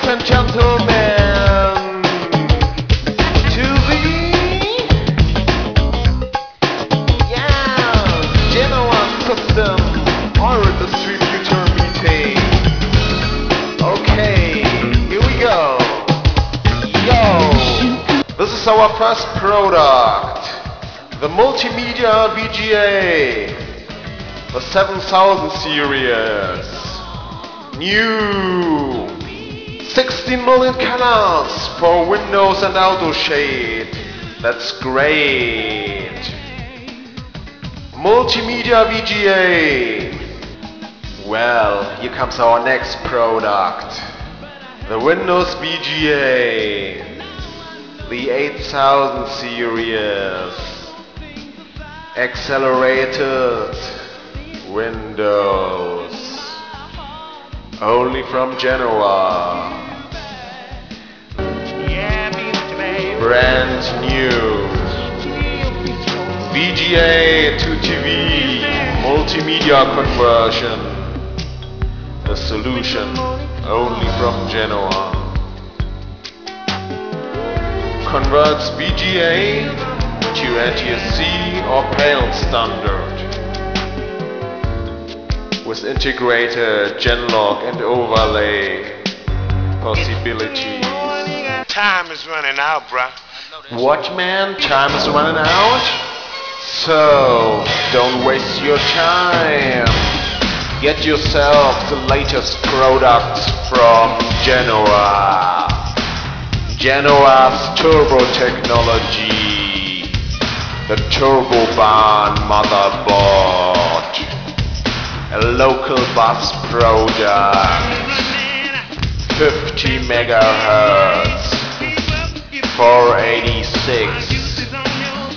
and gentlemen, to the Genoa System Oil Distributor meeting. Okay, here we go. Yo, this is our first product, the Multimedia VGA, the 7000 series. New 16 million colors for Windows and Auto Shade. That's great. Multimedia VGA. Well, here comes our next product, the Windows VGA, the 8000 series. Accelerated Windows. Only from Genoa. Brand new. VGA to TV multimedia conversion. A solution only from Genoa. Converts VGA to NTSC or PAL standard. With integrated Genlock and overlay possibilities. Time is running out, bruh. What, man? Time is running out? So, don't waste your time. Get yourself the latest products from Genoa. Genoa's turbo technology. The Turbo Bahn motherboard. A local bus product, 50 megahertz, 486